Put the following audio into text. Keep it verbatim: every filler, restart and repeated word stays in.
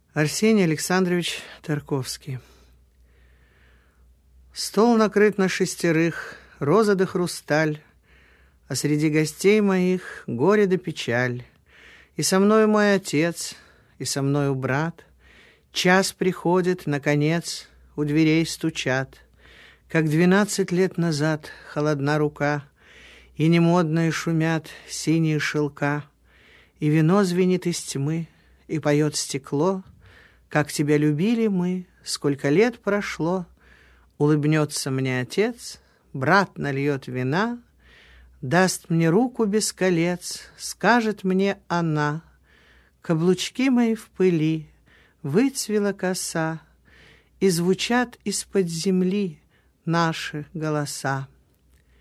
Арсений Александрович Тарковский. Стол накрыт на шестерых, роза да хрусталь, а среди гостей моих горе да печаль. И со мною мой отец, и со мною брат. Час приходит, наконец, у дверей стучат. Как двенадцать лет назад холодна рука, и немодные шумят синие шелка, и вино звенит из тьмы, и поет стекло. Как тебя любили мы, сколько лет прошло. Улыбнется мне отец, брат нальет вина, даст мне руку без колец, скажет мне она: каблучки мои в пыли, выцвела коса, и звучат из-под земли наши голоса.